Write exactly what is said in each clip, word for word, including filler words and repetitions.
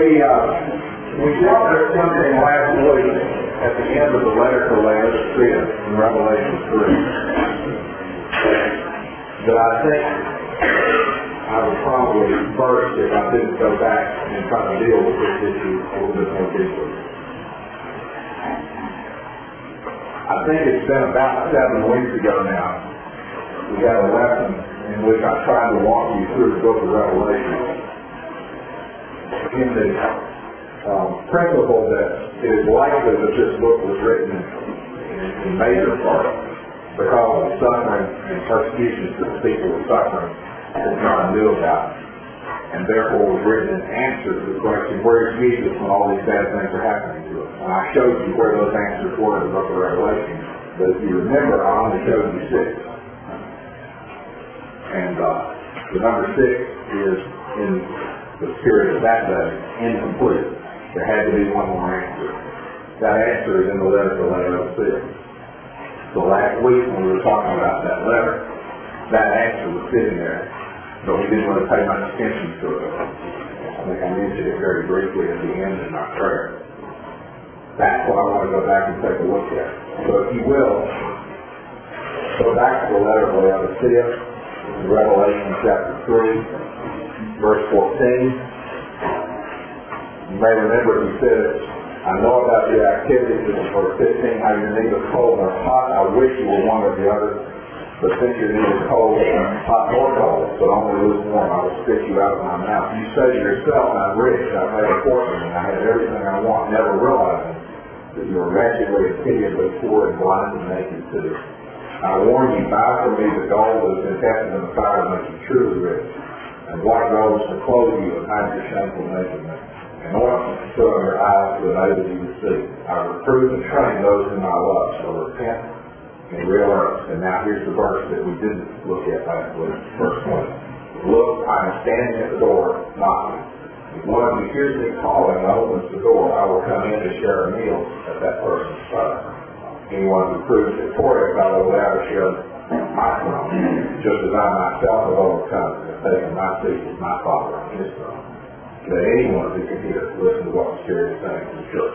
We, uh, we dealt with something last week at the end of the letter to Laodicea in Revelation three that I think I would probably burst if I didn't go back and try to deal with this issue a little bit more deeply. I think it's been about seven weeks ago now. We had a lesson in which I tried to walk you through the book of Revelation in the um, principle that it is likely that this book was written in, in major part because of the suffering and persecutions that the people were suffering that John knew about, and therefore was written in answer to the question, where is Jesus when all these bad things are happening to us? And I showed you where those answers were in the book of Revelation, but if you remember, I only showed you six. And uh, the number six is in the spirit of that day, incomplete. There had to be one more answer. That answer is in the letter to Laodicea. So last week when we were talking about that letter, that answer was sitting there, but we didn't want to pay much attention to it. I think I mentioned it very briefly at the end in our prayer. That's what I want to go back and take a look at. So if you will, go back to the letter of Laodicea, in Revelation chapter three, verse fourteen. You may remember he said, I know about your activities in verse fifteen, how you're neither cold nor hot. I wish you were one or the other. But since you're neither cold, hot nor cold, but only lukewarm, I will spit you out of my mouth. You say to yourself, I'm rich, I've made a fortune, and I have everything I want, never realizing that you are wretchedly and pitiably poor and blind and naked too. I warn you, buy from me the gold that has been tested in the fire to make you truly rich, and white robes to clothe you and hide your shameful nakedness, and ointment to put on your eyes to enable you to see. I reprove and train those whom I love, so repent and realize. And now here's the verse that we didn't look at last week, verse twenty. Look, I am standing at the door, knocking. If one of you hears me calling and opens the door, I will come in to share a meal at that person's side. Anyone who proves victorious, I will allow to share my throne, just as I myself have overcome and have taken my seat with my Father on his throne. That anyone who can hear listen to what the Spirit is saying to the church.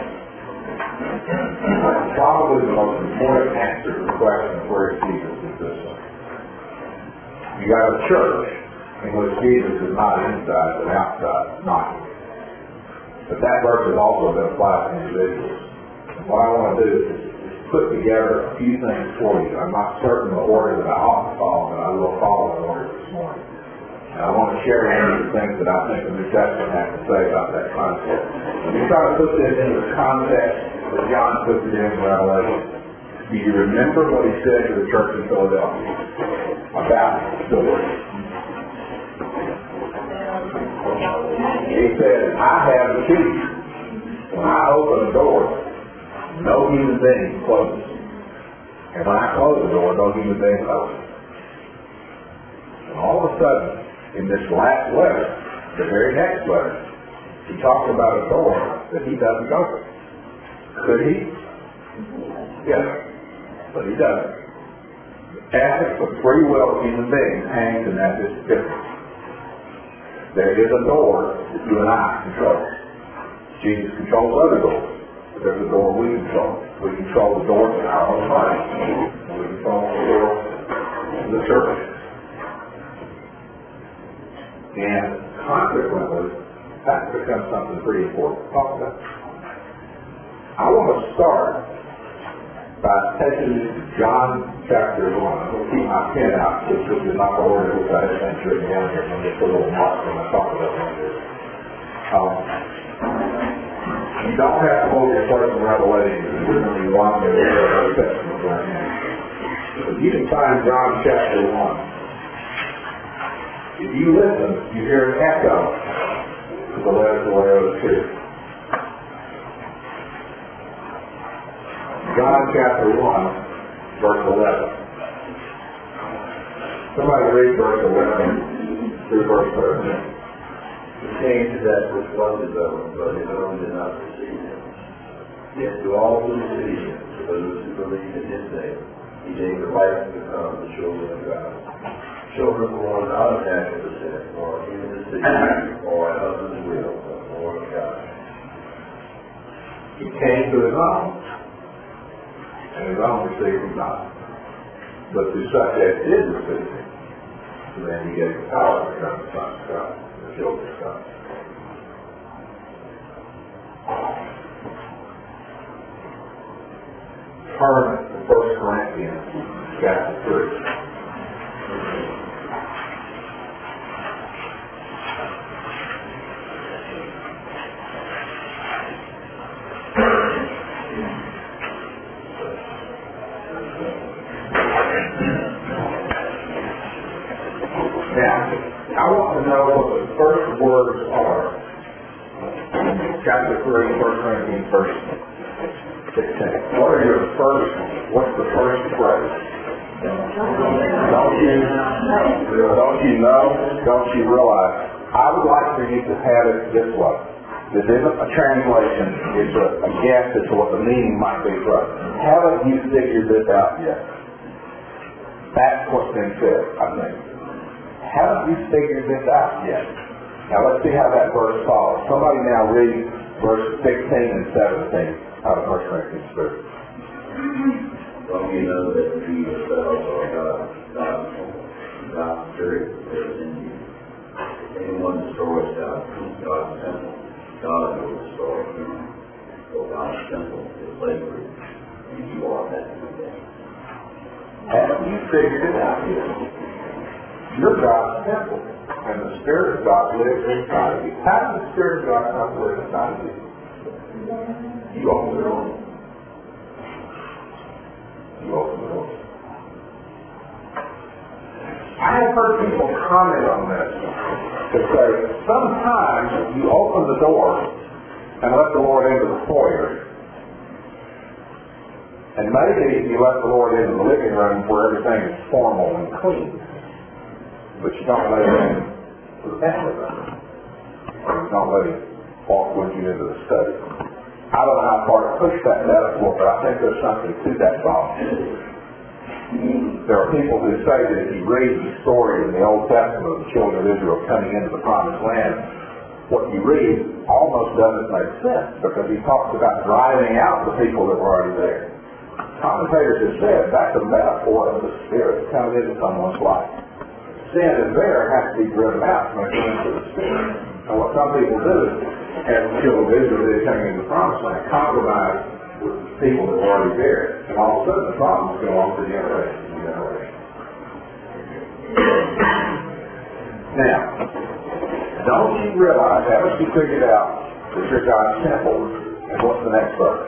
Probably the most important answer to the question of where is Jesus is this one. You got a church in which Jesus is not inside but outside knocking. But that verse has also been applied to individuals. And what I want to do is put together a few things for you. I'm not certain the order that I ought to follow, but I will follow the order this morning. And I want to share any of the things that I think the New Testament has to say about that concept. Let me try to put this into the context that John puts it in in Revelation. Do you remember what he said to the church in Philadelphia about the door? He said, I have the key. When I open the door, no human being closes. And when I close the door, no human being opens. And all of a sudden, in this last letter, the very next letter, he talks about a door that he doesn't open. Could he? Yes. But he doesn't. The ethics of free will of human beings hangs in that difference. There is a door that you and I control. Jesus controls other doors. But there's a door we control. We control the doors in our own lives. We control the door of the church. And consequently, that becomes something pretty important to talk about. I want to start by taking you to John chapter one. I'm going to keep my pen out, which is not the order which I had been written down here. I'm going to put a little mark when I talk about this. Um, you don't have to hold your personal revelation when you want to read the Old Testament right now. But you can find John chapter one. If you listen, you hear an echo to the letter to Laodicea. John chapter one, verse eleven. Somebody read verse eleven through verse thirteen. He came to that which was his own, but his own did not receive him. Yet to all who received him, to those who believe in his name, he gave the right to become the children of God. Children born not of natural descent, nor of human decision, or a husband's will, but born He came to his own, and his own received him not. But to such as did receive him, to them he gave the power to become the sons of God, the children of God. Turn to First Corinthians chapter three. Now, I want to know what the first words are. Chapter three, First Corinthians, verse sixteen. What are your first, what's the first phrase? Don't you, don't you know, don't you realize? I would like for you to have it this way. This isn't a translation, it's a, a guess as to what the meaning might be for us. Haven't you figured this out yet? That's what's been said, I think. Haven't you figured this out yet? Now let's see how that verse follows. Somebody now read verse sixteen and seventeen out of First Corinthians three. Don't you know that you yourselves are God's God's God's Spirit lives in you? If anyone destroys God's God's temple, God will destroy him. For God's temple is slavery, and you are that today. Haven't you figured it out yet? You're God's temple, and the Spirit of God lives inside of you. How does the Spirit of God come to live inside of you? You open the door. You open the door. I have heard people comment on this to say, sometimes you open the door and let the Lord into the foyer, and maybe you let the Lord into the living room where everything is formal and clean. But you don't let him in to the family room. Or you don't let him walk with you into the study. I don't know how far to push that metaphor, but I think there's something to that thought. There are people who say that if you read the story in the Old Testament of the children of Israel coming into the Promised Land, what you read almost doesn't make sense, because he talks about driving out the people that were already there. Commentators have said that's a metaphor of the Spirit coming into someone's life. Sin is there, has to be driven out when it comes to the Spirit. And what some people do, as the children of Israel did coming into the Promised Land, compromise with the people that were already there. And all of a sudden the problems go on for generation to generation. Now, don't you realize, haven't you figured out that you're God's temple? And what's the next verse?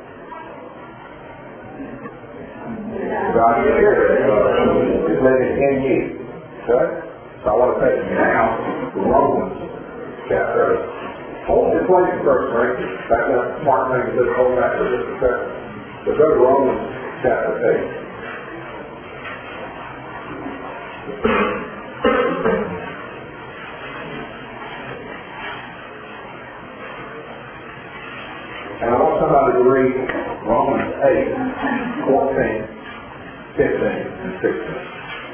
God's Spirit is living in you. Okay? So I want to take you now to Romans chapter eight. Hold your place in First Corinthians. That's a smart thing to do. Hold that for just a second. So go to Romans chapter eight. And I want somebody to read Romans eight, fourteen, fifteen, and sixteen.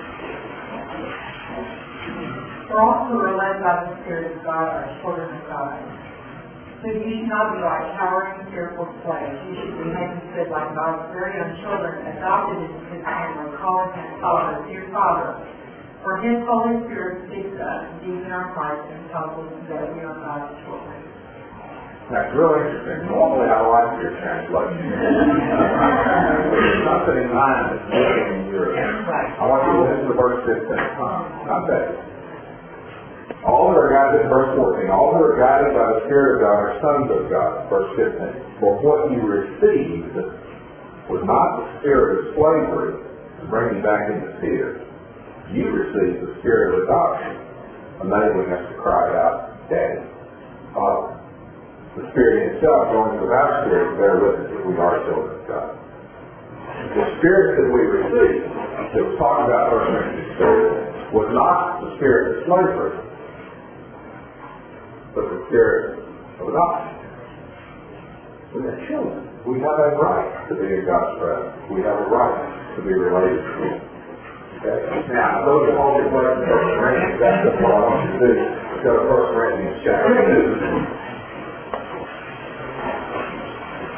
For all who are led by the Spirit of God are children of God. So you should not be like cowering, fearful slaves. You should be made and fit like God's very own children, adopted into his family, calling him Father, dear Father. For his Holy Spirit speaks to us deep in our hearts and tells us that we are God's children. That's really interesting. Normally I like your translation. There's something in mind that's missing in yours. I want you to listen to verse fifteen. Not that. All who are guided, verse fourteen, all who are guided by the Spirit of God are sons of God, verse fifteen. For what you received was not the spirit of slavery to bring you back into fear. You received the spirit of adoption, enabling us to cry out, Daddy, Father. The Spirit itself joins with our spirit, bear witness that we are children of God. The Spirit that we received, that was talked about earlier, was not the spirit of slavery, but the spirit of adoption. We are children. We have a right to be in God's presence. We have a right to be related to Him. Okay? Now, those are all your questions in First Corinthians. That's just what I want you to do. Go to First Corinthians chapter two.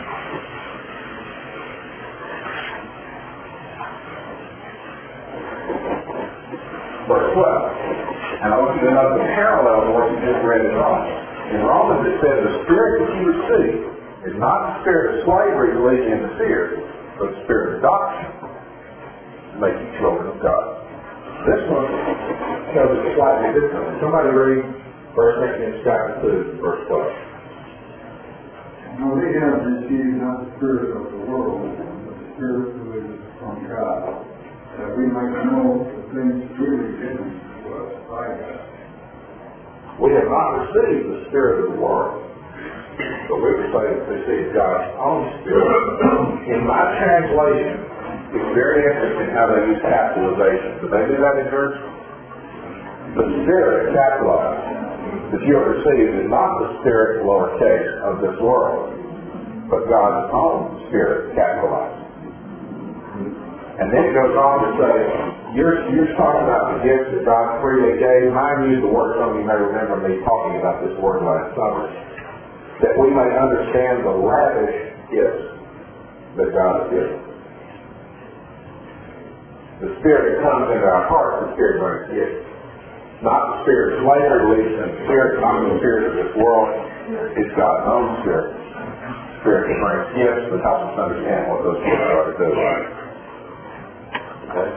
just read in Romans. In Romans it says the spirit that you receive is not the spirit of slavery to lead you into fear, but the spirit of adoption to make you children of God. This one shows it slightly differently. Somebody read First Corinthians chapter two, verse twelve. Now we have received not the spirit of the world, but the spirit who is from God, that we might know the things freely given to us by God. We have not received the spirit of the world, but we received God's own spirit. In my translation, it's very interesting how they use capitalization. Did they do that in yours? The spirit, capitalized, that you have received is not the spirit, lowercase, of this world, but God's own spirit, capitalized. And then it goes on to say, you're, you're talking about the gifts that God freely gave. Mine used the word, some of you may remember me talking about this word last summer, that we may understand the lavish gifts that God has given. The spirit that comes into our hearts, the spirit brings gifts. Not the spirit of slavery leads in the spirit, not the spirit of this world. It's God's own spirit. Spirit that brings gifts that helps us understand what those gifts are to do. Right? Okay?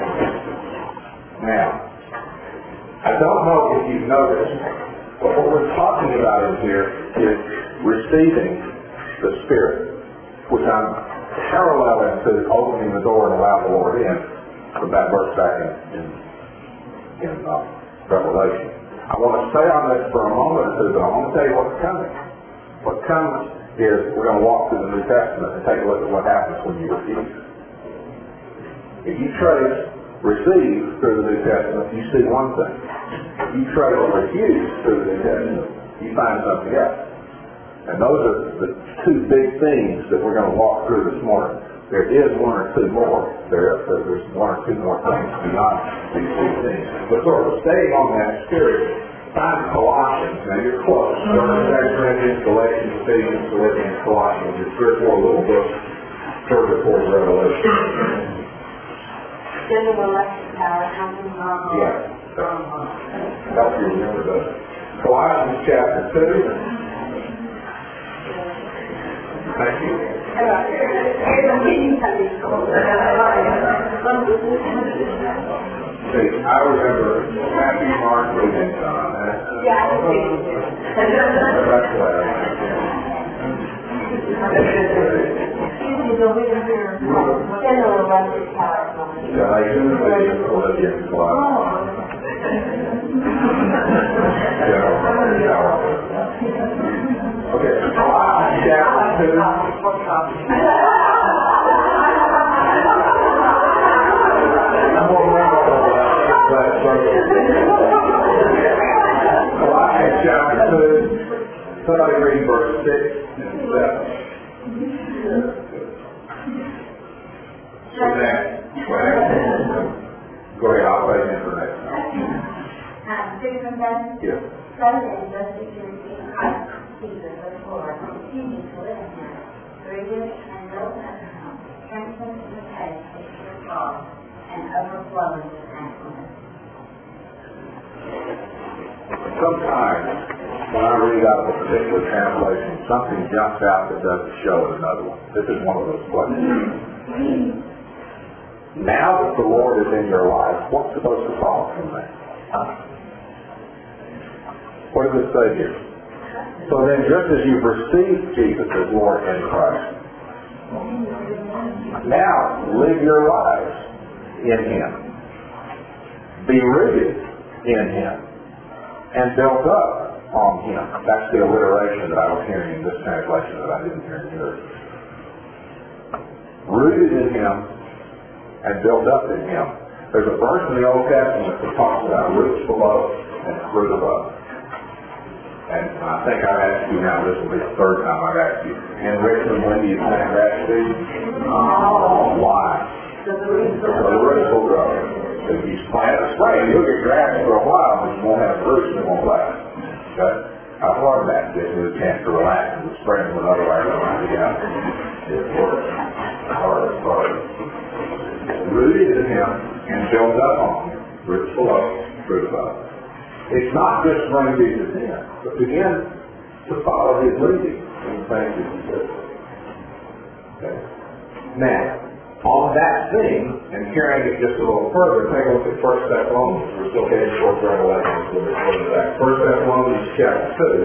Now, I don't know if you've noticed, but what we're talking about in here is receiving the Spirit, which I'm paralleling to opening the door and allow the Lord in from that verse back in, in, in uh, Revelation. I want to stay on this for a moment or two, but I want to tell you what's coming. What comes is we're going to walk through the New Testament and take a look at what happens when you refuse. If you trace receive through the New Testament, you see one thing. If you trace refuse through the New Testament, you find something else. And those are the two big themes that we're going to walk through this morning. There is one or two more. There, there's one or two more things beyond these two things. But sort of staying on that spirit, find Colossians. Now you're close. First Corinthians, Galatians, Ephesians, Philippians, Colossians. There's three or four little books further toward Revelation. General electric power comes from Yeah. Help you remember that. Colossians chapter two. Thank you. See, I remember Matthew, Mark, Luke, and John. Yeah, I That's why I General electric power company. Galatians, Ephesians, Philippians, Colossians. General power. Okay, Colossians chapter two. I'm going to remember all that last circle. Colossians chapter two. Somebody read verse six and seven. So then, go ahead. Go ahead, I'll play the information. Six and seven? Yes. Seven is just as you receive Christ, Jesus, the Lord, continue to live in him, breathe and build up him, strengthen in the faith which is God, and overflowing with thankfulness. Sometimes, when I read out of a particular translation, something jumps out that doesn't show in another one. This is one of those places. Now that the Lord is in your life, what's supposed to follow from that? What does it say here? So then, just as you've received Jesus as Lord in Christ, now live your lives in Him. Be rooted in Him and built up on Him. That's the alliteration that I was hearing in this translation that I didn't hear in yours. Rooted in Him and built up in Him. There's a verse in the Old Testament that talks about roots below and fruit above. And I think I've asked you now, this will be the third time I've asked you. In Richmond, when do you plant grass seed? Oh, why? So the roots will grow. If you plant a spring, you'll get grass for a while, but you won't have roots that won't last. Okay? I've learned that. Gives me the chance to relax in the spring when otherwise I might be out. It's work. Hard, hard. Rooted in Him and built up on Him. Roots below, fruit above. It's not just bring Jesus in, but begin to follow his leading in the things that he does. Okay? Now, on that theme, and carrying it just a little further, take a look at First Thessalonians. We're still heading towards Revelation a little bit further back. First Thessalonians chapter two.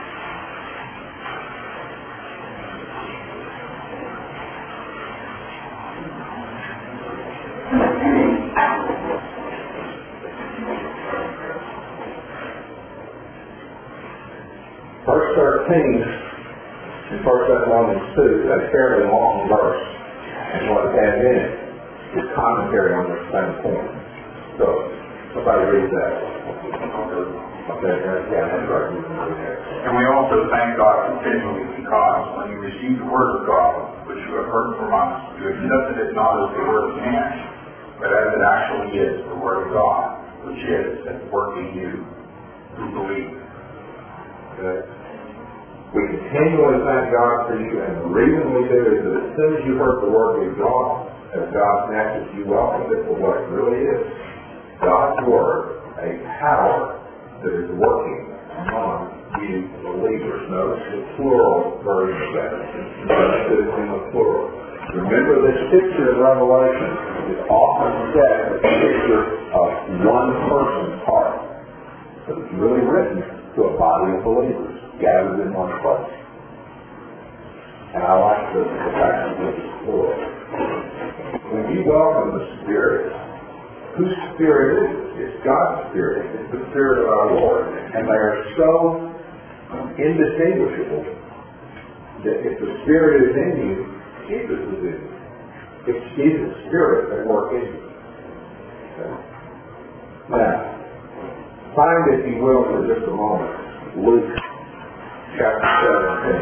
Verse thirteen in First Thessalonians two, that's a fairly long verse. And what it has in it is commentary on the same point. So, somebody read that. Okay, yeah, that's right. And we also thank God continually because when you received the word of God, which you have heard from us, you accepted it not as the word of man, but as it actually is, the word of God, which is at work in you who believe. Okay. We continually thank God for you, and the reason we do is that as soon as you heard the word of God, as God's message, you welcomed it for what it really is. God's word, a power that is working among you believers. Notice the plural version of that. Notice it in the plural. Remember, this picture of Revelation is often set as a picture of one person's heart. But it's really written to a body of believers gathered in one place. And I like the, the fact that this is plural. When you welcome the Spirit, whose Spirit is it? It's God's Spirit. It's the Spirit of our Lord. And they are so indistinguishable that if the Spirit is in you, Jesus is in you. It's Jesus' Spirit that works in you. Okay. Now, find, if you will, for just a moment, Luke chapter seventeen.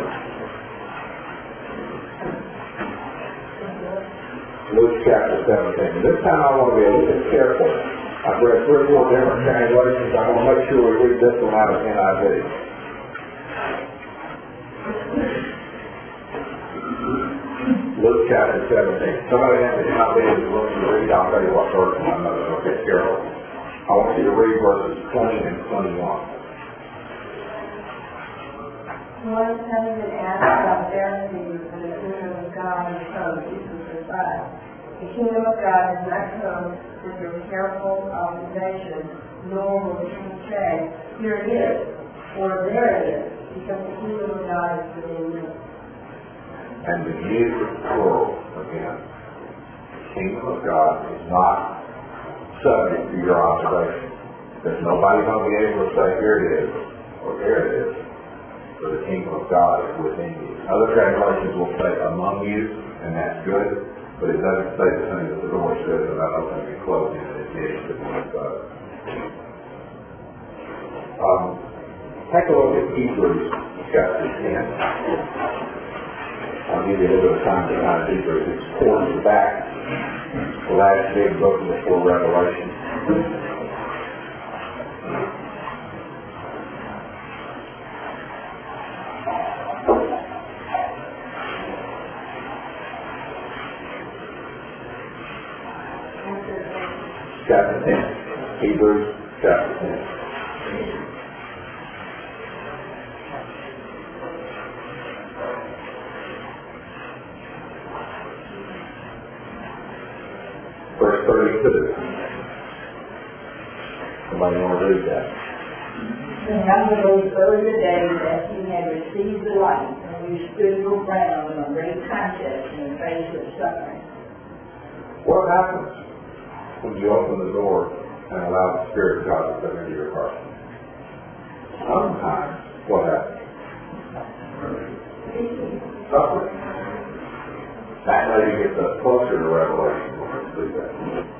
Luke chapter seventeen. This time I want to be a little bit careful. I've read three or four different translations. I want to make sure we read this one out of N I V. Luke chapter seventeen. Somebody has the N I V is looking to read. I'll tell you what verse I'm not going to get careful. I want you to read verses twenty and twenty-one. One came and asked about Pharisees and the kingdom of God and come. Jesus replied, the kingdom of God has not come with your careful observation, nor will the king say, here it is, or there it is, because the kingdom of God is within you. And the you is plural again. The kingdom of God is not subject to your observation. There's nobody going to be able to say, here it is, or there it is. For the kingdom of God is within you. Other translations will say among you, and that's good, but it doesn't say the thing that the Lord says about opening and closing and addition to one another. Um, take a look at Hebrews chapter ten. I'll give you a little bit of time to find Hebrews. It's towards the back, the last big book before Revelation. Chapter ten. Hebrews chapter ten. Verse thirty-two. Somebody want to read that? Remember those earlier days that you had received the light, and you stood your ground in a great contest in the face of suffering. What happens when you open the door and allow the Spirit of God to come into your heart? Sometimes what happens? Suffering. That lady gets us closer to Revelation. Let's do that.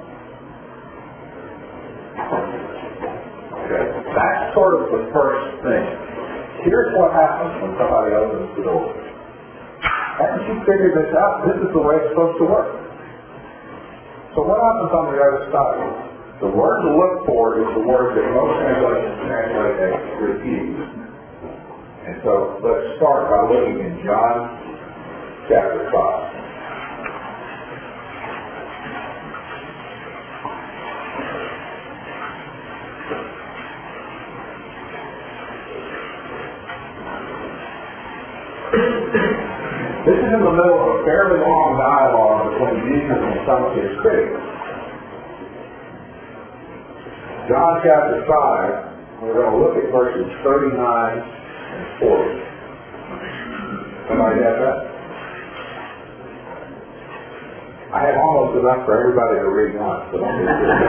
Okay. That's sort of the first thing. Here's what happens when somebody opens the door. Haven't you figured this out? This is the way it's supposed to work. So what happens on the other side? The word to look for is the word that most translations translate as refuse. And so let's start by looking in John chapter five. This is in the middle of a fairly long dialogue between Jesus and some of his critics. John chapter five, we're going to look at verses thirty-nine and forty. Somebody got that? I have almost enough for everybody to read once, but I'm going to do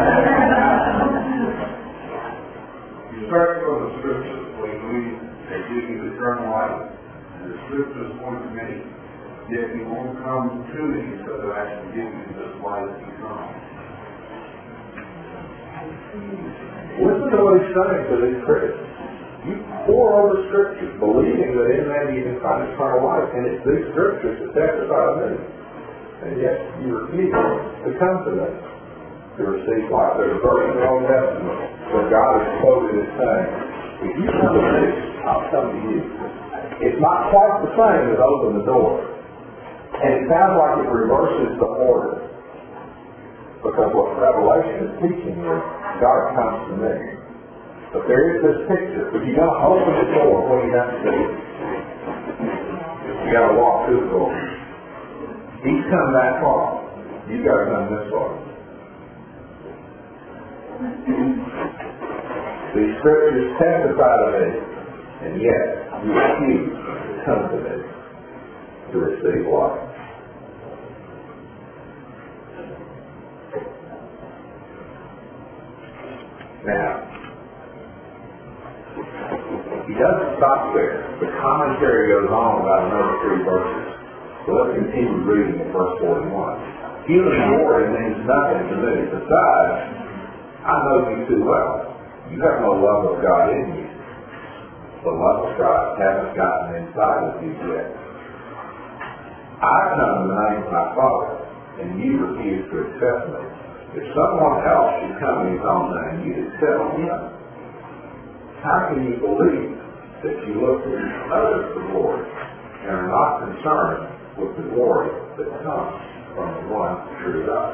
You start from the scriptures, we believe that you give eternal life, and the scriptures point to me. Yet you won't come to me because I actually give you this life to come. Listen to what he's saying to these critics. You pore over scriptures, believing that in them you can find eternal life, and it's these scriptures that testify of me. And yet you refuse to come to them to receive life. There's a verse in the Old Testament where God is quoted as saying, if you come to me, I'll come to you. It's not quite the same as open the door. And it sounds like it reverses the order. Because what Revelation is teaching is, God comes to me. But there is this picture. If you're going to open the door, what do you have to do? You got to walk through the door. He's come that far. You've got to come this far. These scriptures testify to me, and yet you refuse to come to me to receive life. Now, he doesn't stop there. The commentary goes on about another three verses. So let's continue reading in verse forty-one. Human glory means nothing to me. Besides, I know you too well. You have no love of God in you. The love of God hasn't gotten inside of you yet. I come in the name of my Father, and you refuse to accept me. If someone else should come in his own name, you'd accept him. How can you believe that you look to others for glory and are not concerned with the glory that comes from the one true God?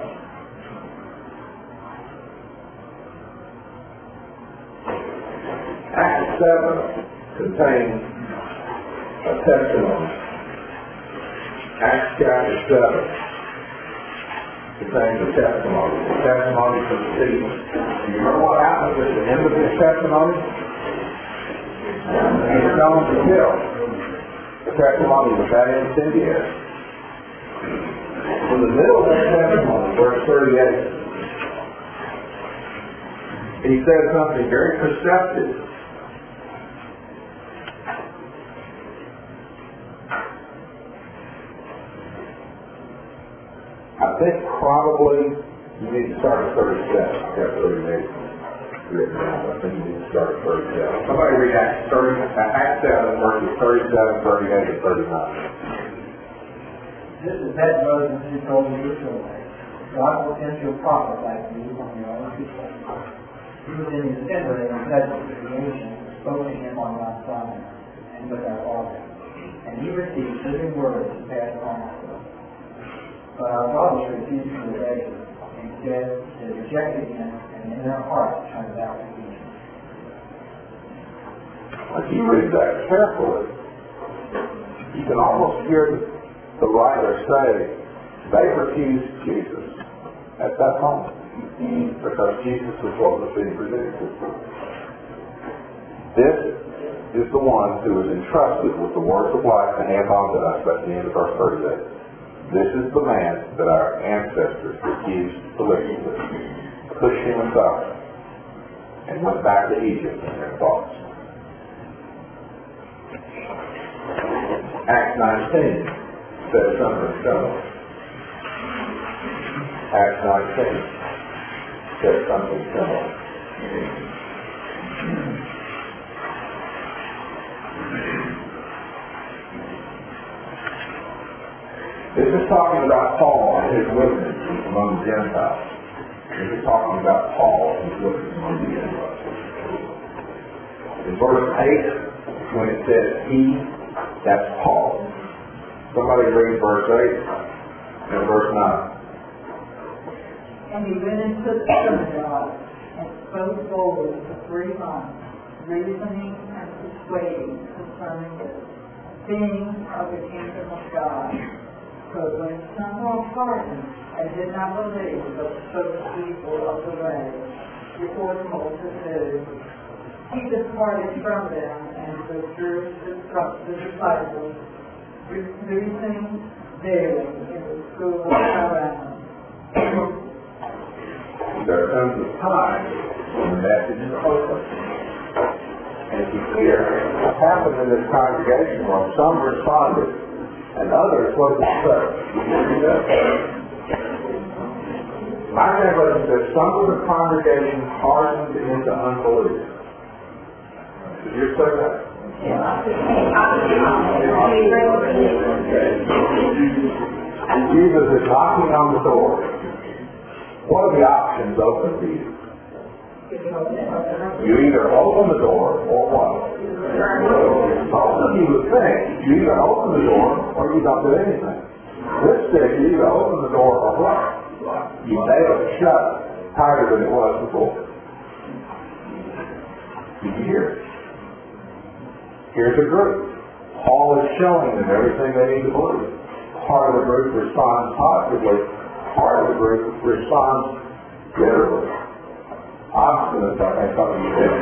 Acts seven contains a testimony. Acts chapter seven contains a testimony. A testimony from Stephen. Do you remember what happened at the end of this testimony? He was stoned to kill. The testimony was that incendiary. In the middle of that testimony, verse thirty-eight, he said something very perceptive. I think probably you need to start at thirty-seven. I've got thirty-eight written down, but I think you need to start at thirty-seven. Somebody read Acts thirty, Acts seven, verses thirty-seven, thirty-eight, and thirty-nine. This is that Moses who told you before. God will send you a prophet like me from your own people. He was in his assembly and said to the creation, spoke to him on Mount Sinai and with our Father. And he received living words to pass on to us. But our fathers refused to obey him. Instead, they rejected him, and in their hearts turned out to be him. If you read that carefully, you can almost hear the writer say, they refused Jesus at that moment, because Jesus was what was being predicted. This is the one who is entrusted with the words of life to hand on to us at the end of verse thirty-eight. This is the man that our ancestors refused to listen to, pushed him aside, and went back to Egypt in their thoughts. Acts nineteen says something similar. Acts nineteen says something similar. This is talking about Paul and his witness among the Gentiles. This is talking about Paul and his witness among the Gentiles. In verse eight, when it says he, that's Paul. Somebody read verse eight and verse nine. And he went into the synagogue and spoke boldly for three months, reasoning and persuading concerning this. being of the kingdom of God. But when some were hardened and did not believe, but spoke evil of the way before the multitude, he departed from them and withdrew the, the disciples, reasoning daily in the school around. There comes a time when the message is open. And if you hear what happened in this congregation, where some responded and others was dispersed. My translation says some of the congregation hardened into unbelief. Did you say that? Jesus is knocking on the door. What are the options open to you? You either open the door or what? Most of you would think you either open the door or you don't do anything. This says you either open the door or what? You nail it shut tighter than it was before. Did you hear it? Here's a group. Paul is showing them everything they need to believe. Part of the group responds positively. Part of the group responds bitterly. Obstinate, I think something you said.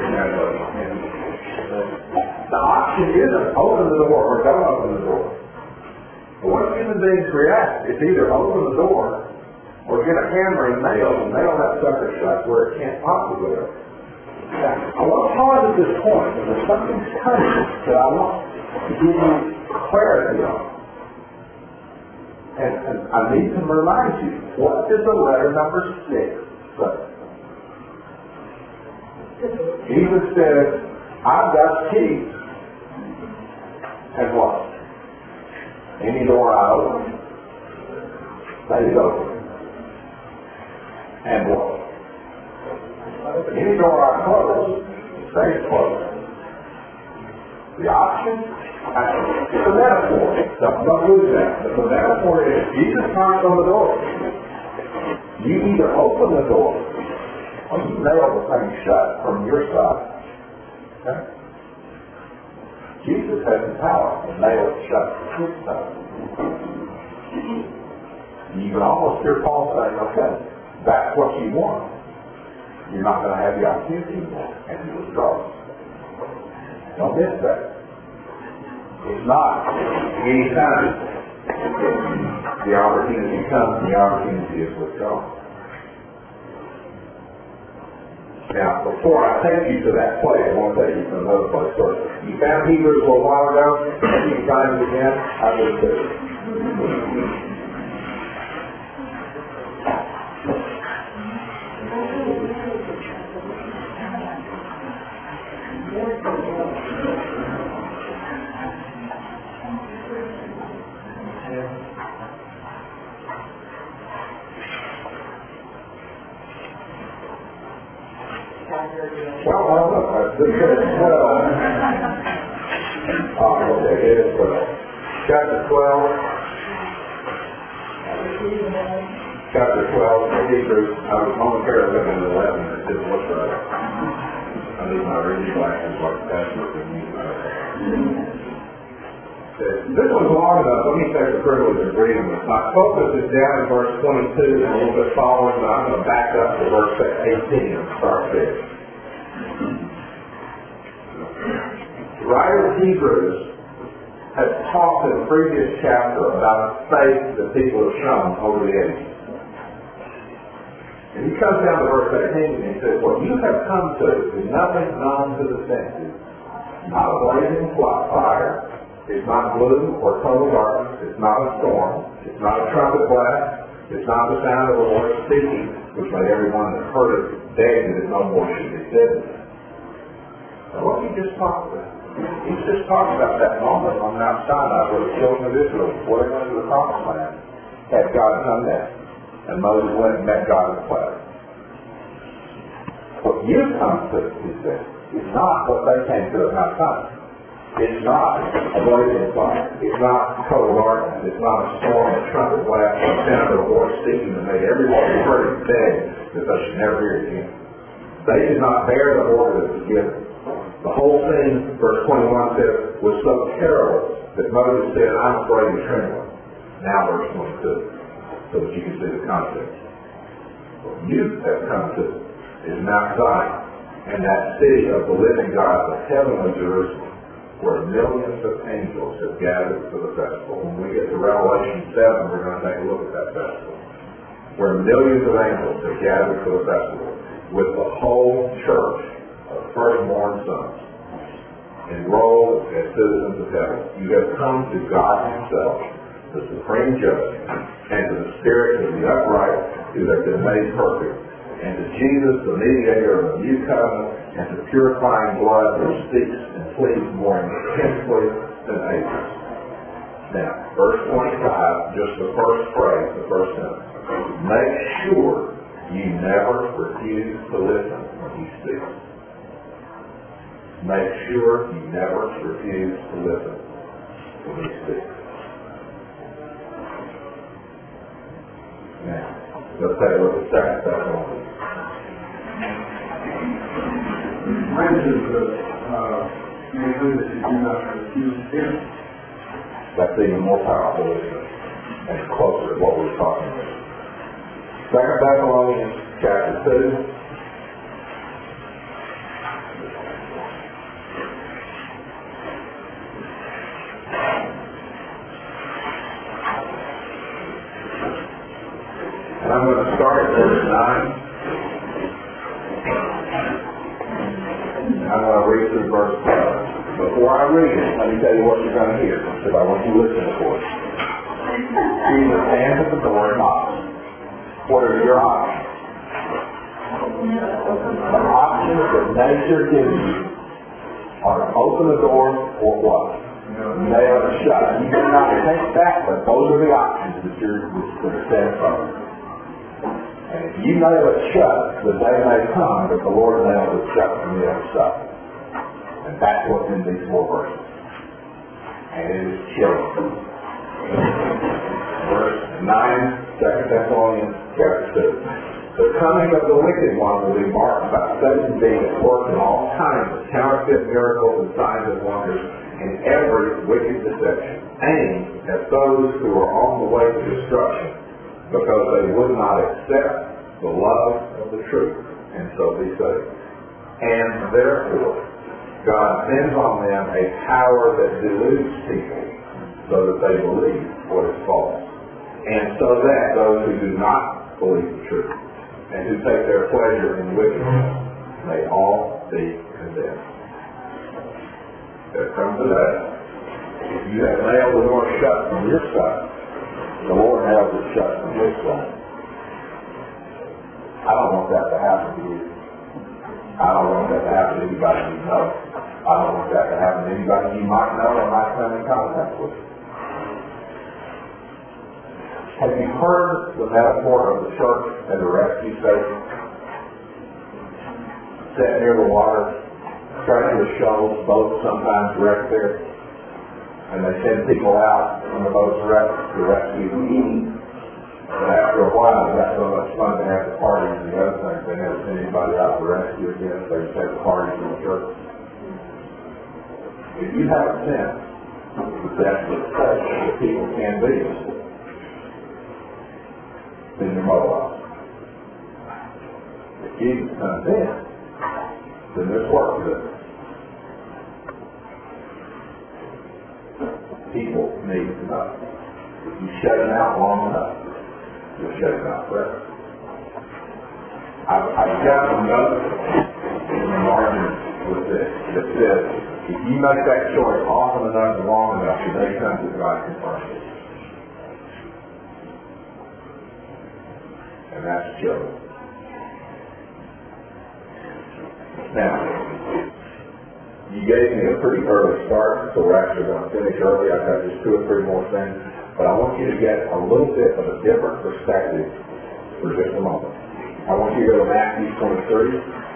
The option isn't open the door or don't open the door. But when human beings react, it's either open the door or get a hammer and nail and nail that sucker shut where it can't possibly open. Now, I want to pause at this point, and there's something coming that I want to give you clarity on. And, and I need to remind you, what does the letter number six say? Jesus says, I've got keys. And what? Any door I open, stays open. And what? Any door I close, stays closed. The option? It's a metaphor. Don't, don't lose that. But the metaphor is, Jesus knocks on the door. You either open the door or you nail the thing shut from your side. Okay? Jesus has the power to nail it shut from his side. You can almost hear Paul saying, okay, that's what you want. You're not going to have the opportunity anymore, and you withdraw. Don't miss that. It's not any time the opportunity comes, the opportunity is withdrawn. Now, before I take you to that place, I want to take you to another place first. You found Hebrews a little while ago? You can find it again? I just did. Well, well, look, this is twelve. Oh, okay, it is twelve. Chapter twelve. Chapter twelve, Hebrews. I was momentarily looking at eleven, and it didn't look right. I need my reading glasses like that. This one's long enough. Let me take the privilege of reading this. My focus is down in verse twenty-two and a little bit following, but I'm going to back up to verse eighteen and start there. The writer of Hebrews has talked in the previous chapter about faith that people have shown over the ages. And he comes down to verse eighteen and he says, what you have come to is nothing known to the senses, not a blazing fire, it's not blue or total darkness, it's not a storm, it's not a trumpet blast, it's not the sound of a voice speaking, which made everyone that heard it beg that no more should be said. Now what he just talked about? He's just talking about that moment on Mount Sinai where the children of Israel were going to the promised land, had God come there, and Moses went and met God in the cloud. What you've come to, he said, is not what they came to at Mount Sinai. It's not a blazing fire. It's not total darkness. It's not a storm, a trumpet blast, or a sound of a voice speaking that made everyone who heard it beg that they should never hear it again. They did not bear the order that was given. The whole thing, verse twenty-one says, was so terrible that Moses said, I'm afraid and trembling. Now verse twenty-two, so that you can see the context. What you have come to is Mount Zion, and that city of the living God, the heavenly Jerusalem, where millions of angels have gathered for the festival. When we get to Revelation seven, we're going to take a look at that festival. Where millions of angels have gathered for the festival with the whole church of firstborn sons, enrolled as citizens of heaven. You have come to God himself, the supreme judge, and to the spirits of the upright who have been made perfect, and to Jesus, the mediator of the new covenant, and to purifying blood which speaks and pleads more intensely than Abel's. Now, verse twenty-five, just the first phrase, the first sentence. Make sure you never refuse to listen when he speaks. Make sure you never refuse to listen when he speaks. Now, let's take a look at Second Thessalonians. Mentions that, uh, make sure that you do not refuse him. That's even more powerful, isn't it? And it's closer to what we're talking about. Second Thessalonians chapter two. And I'm going to start at verse nine. And I'm going to read through verse twelve. Before I read it, let me tell you what you're going to hear, because I want you to listen for it. Jesus stands at the door and knocks. What are your options? The options that nature gives you are to open the door or what? Nail it shut. You cannot take that, but those are the options that you're that are set from. And if you nail it shut, the day may come that the Lord nails it shut from the other side. And that's what's in these four verses. And it is chilling. Verse nine, Second Thessalonians chapter two. The coming of the wicked one will be marked by Satan being at work in all kinds of counterfeit miracles and signs and wonders in every wicked deception, aimed at those who are on the way to destruction, because they would not accept the love of the truth, and so be saved. And therefore, God sends on them a power that deludes people, so that they believe what is false. And so that those who do not believe the truth and who take their pleasure in wickedness may all be condemned. There comes a day. If you have nailed the door shut from your side, the Lord nails it shut from his side. I don't want that to happen to you. I don't want that to happen to anybody you know. I don't want that to happen to anybody you might know or might come in contact with. Have you heard the metaphor of the church as a rescue station? Set near the water, treacherous shoals, boats sometimes wrecked there, and they send people out when the boats wrecked to rescue them. But after a while, it got so much fun to have the parties and the other things, they never send anybody out to rescue again. They just have the parties in the church. If you have a sense that that's the place that people can be, then you're mobilized. If Jesus comes in, then there's work to do. People need to know. If you shut them out long enough, you'll shut them out forever. I've, I've got some notes in the margin with this that says, if you make that choice often enough and long enough, your day comes that God confirms it. And that's children. Now, you gave me a pretty early start, so we're actually going to finish early. I've got just two or three more things. But I want you to get a little bit of a different perspective for just a moment. I want you to go to Matthew twenty-three.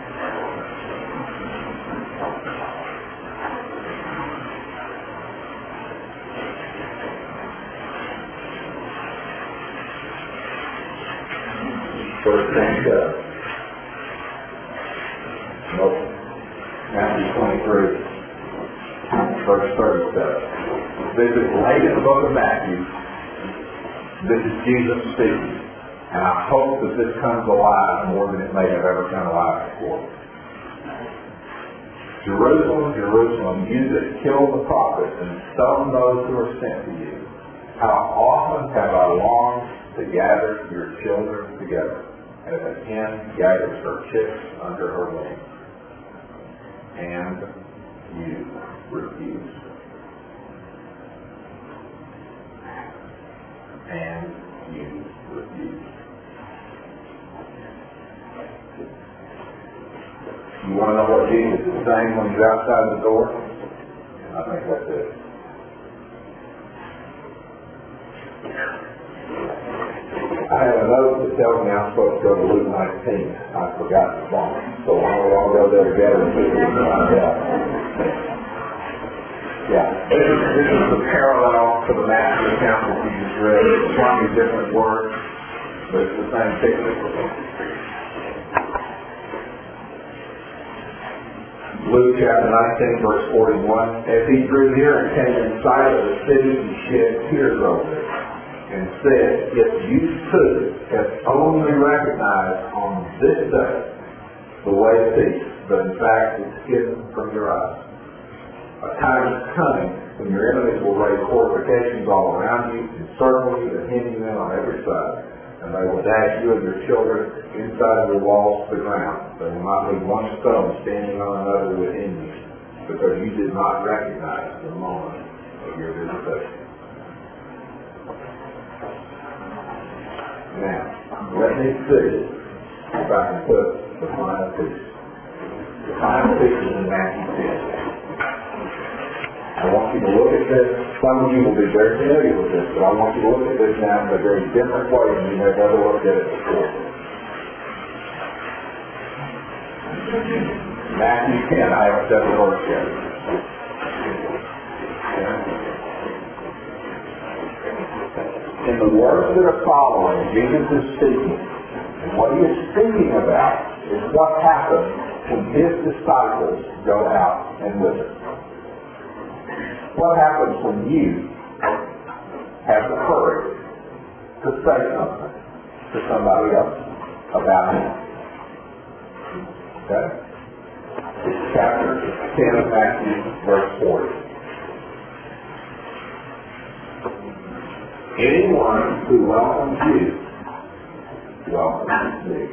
Verse twenty-seven. Nope. Matthew twenty-three, verse thirty-seven. This is late in the book of Matthew. This is Jesus speaking. And I hope that this comes alive more than it may have ever come alive before. Jerusalem, Jerusalem, you that kill the prophets and stone those who are sent to you. How often have I longed to gather your children together, as a hen gathers her chicks under her wings. And you refused. And you refused. You want to know what Jesus is saying when he's outside the door? And I think that's it. I have a note that tells me I'm supposed to go to Luke nineteen. I forgot the phone. So why don't we all go there together and see if we can find out. Yeah, this is, this is the parallel to the Matthew account that you just read. It's slightly different words, but it's the same picture. Luke chapter nineteen, verse forty-one. As he drew near and came in sight of the city, he shed tears over it, and said, if you too have only recognized on this day the way of peace, but in fact it's hidden from your eyes. A time is coming when your enemies will raise fortifications all around you, encircle you, and hem you in on every side. And they will dash you and your children inside your walls to the ground. They will not leave one stone standing on another within you, because you did not recognize the moment of your visitation. Now, let me see if I can put the final piece. The final piece is in Matthew ten. I want you to look at this. Some of you will be very familiar with this, but I want you to look at this now in a very different way than you have ever looked at it before. Matthew ten, I haven't said the verse yet. In the words that are following, Jesus is speaking. And what he is speaking about is what happens when his disciples go out and listen. What happens when you have the courage to say something to somebody else about him? Okay? It's chapter ten of Matthew, verse forty. Anyone who welcomes you welcomes me.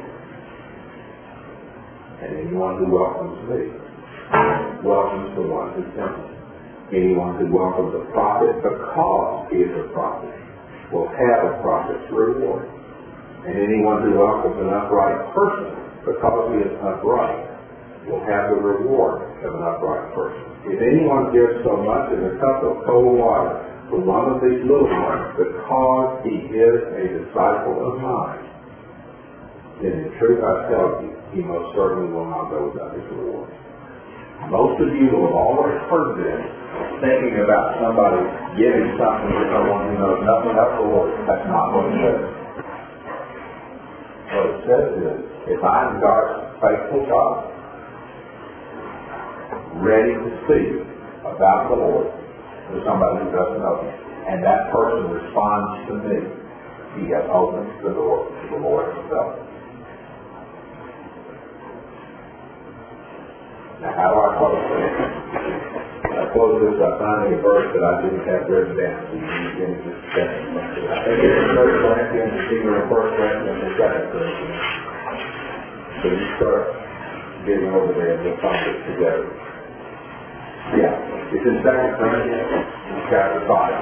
And anyone who welcomes me welcomes the one who sent me. Anyone who welcomes a prophet because he is a prophet will have a prophet's reward. And anyone who welcomes an upright person because he is upright will have the reward of an upright person. If anyone gives so much as a cup of cold water to one of these little ones because he is a disciple of mine, then in truth I tell you, he most certainly will not go without his reward. Most of you will have always heard this, thinking about somebody giving something to someone who knows nothing about the Lord. That's not what it says. What it says is, if I am God's faithful God, ready to speak about the Lord to somebody who doesn't know him, and that person responds to me, he has opened the door to the Lord himself. Now, how do I close this? I close this by finding a verse that I didn't have written down, so you can give me just a second. I think it's in First Corinthians, it's either in First Corinthians or Second Corinthians. So you start getting over there and we'll find it together. Yeah, it's in Second Corinthians, chapter five.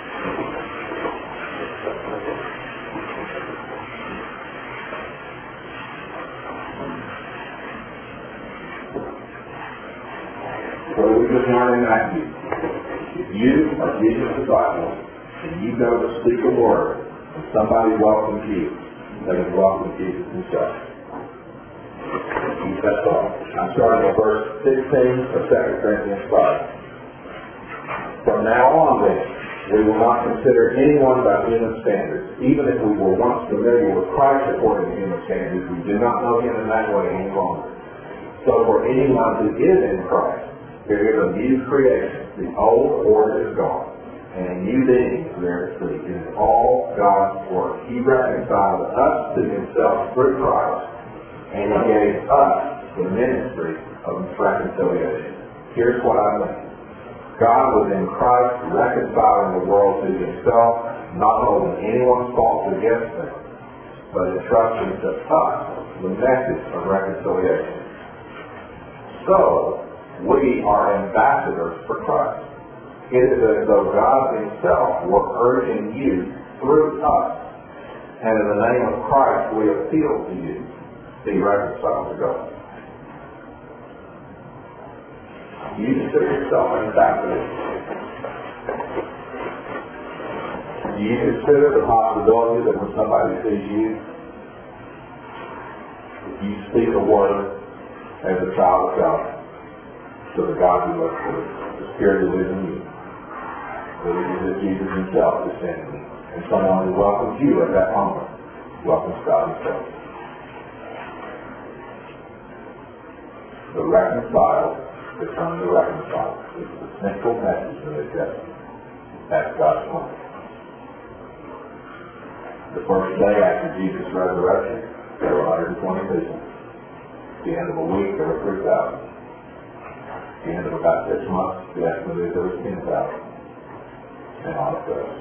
So we just learned in Matthew. If you are Jesus' disciples and you go to speak a word and somebody welcomes you, they have welcomed Jesus himself. That's all. I'm starting at verse sixteen of Second Corinthians five. From now on then, we will not consider anyone by human standards. Even if we were once familiar with Christ according to human standards, we do not know him in that way any longer. So for anyone who is in Christ, there is a new creation. The old order is gone. and in you being very free. It is all God's work. He reconciled us to himself through Christ, and he gave us the ministry of reconciliation. Here's what I think. God was in Christ reconciling the world to himself, not holding anyone's faults against them, but entrusting to us the message of reconciliation. So, we are ambassadors for Christ. It is as though God himself were urging you through us, and in the name of Christ we appeal to you, be reconciled to God. You consider yourself an ambassador. Do you consider the possibility that when somebody sees you, if you speak a word as a child of God to the God who loves you, the Spirit who lives in you, that it is Jesus himself descending you, and someone who welcomes you at that moment welcomes God himself. The reconciled return to reconcile. It's the central message of the New Testament. That's God's plan. The first day after Jesus' resurrection, there were one hundred twenty people. At the end of a week, there were three thousand. At the end of about six months, the estimate is there was ten thousand. And on it goes.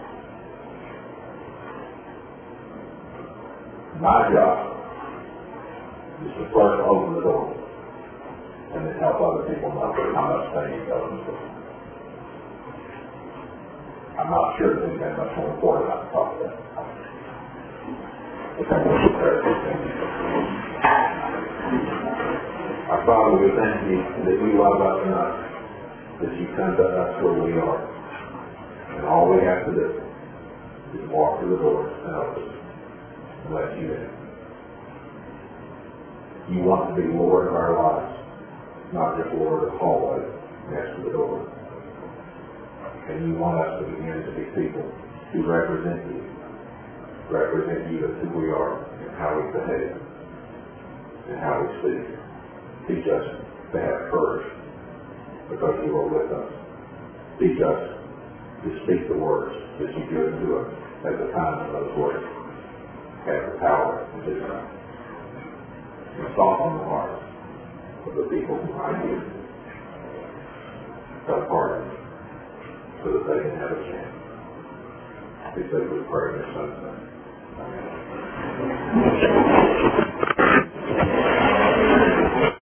My job is to first open the door and then help other people know how much they need to open the door. I'm not sure that anything much more important than I talk about. Our Father, we thank you that you love us enough, that you come to us where we are. And all we have to do is walk through the doors and open them and let you in. You want to be Lord of our lives, not just Lord of the hallway next to the door. And you want us to begin to be people who represent you, represent you as who we are and how we behave and how we speak. Teach us to have courage because you are with us. Teach us to speak the words that you give to us at the time of those words have the power to do that. And soften the hearts of the people behind you, the pardon, so that they can have a chance. We say we pray in your son's name. Amen.